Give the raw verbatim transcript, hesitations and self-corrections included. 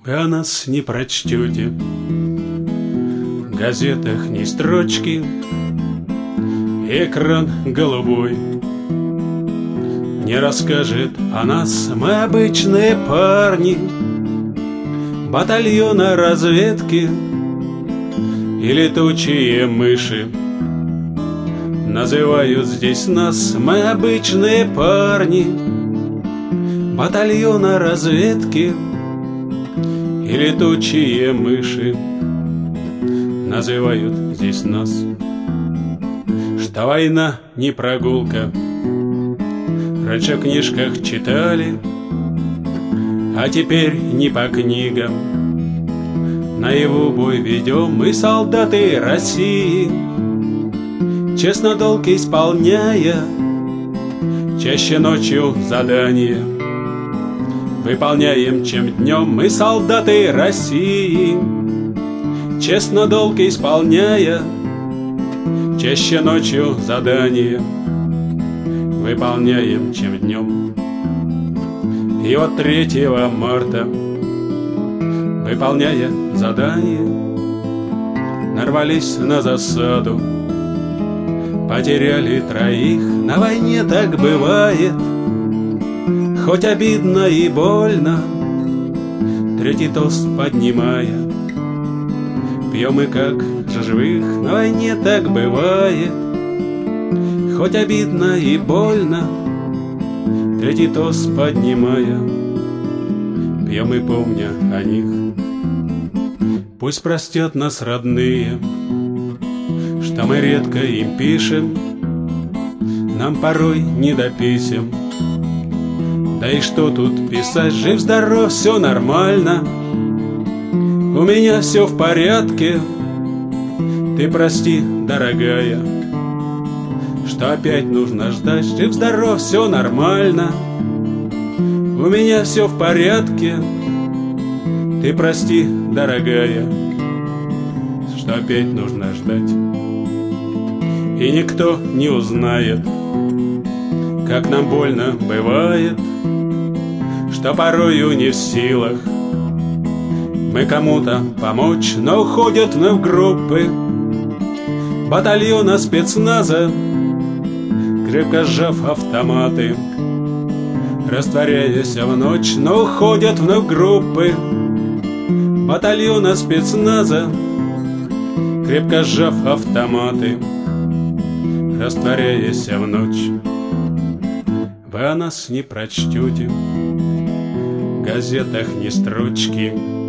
Вы о нас не прочтете в газетах ни строчки. Экран голубой не расскажет о нас. Мы обычные парни батальона разведки и летучие мыши. Называют здесь нас мы обычные парни батальона разведки и летучие мыши. Называют здесь нас. Что война не прогулка, раньше в книжках читали, а теперь не по книгам. Наяву бой ведем мы, солдаты России, честно долг исполняя, чаще ночью задания. Выполняем, чем днем мы, солдаты России, честно долг исполняя, чаще ночью задания. Выполняем, чем днем. И вот третьего марта, выполняя задание, нарвались на засаду, потеряли троих. На войне так бывает, хоть обидно и больно. Третий тост поднимая, пьем мы как же живых. На войне так бывает, хоть обидно и больно. Третий тост поднимая, пьем и помня о них. Пусть простят нас родные, что мы редко им пишем, нам порой не до писем. Да и что тут писать, жив-здоров, все нормально, у меня все в порядке. Ты прости, дорогая, что опять нужно ждать. Жив-здоров, все нормально, у меня все в порядке. Ты прости, дорогая, что опять нужно ждать. И никто не узнает, как нам больно бывает, что порою не в силах мы кому-то помочь, но уходят в группы батальона спецназа, крепко сжав автоматы, растворяясь в ночь. Но уходят в группы батальона спецназа, крепко сжав автоматы, растворяясь в ночь. Вы о нас не прочтете в газетах ни строчки.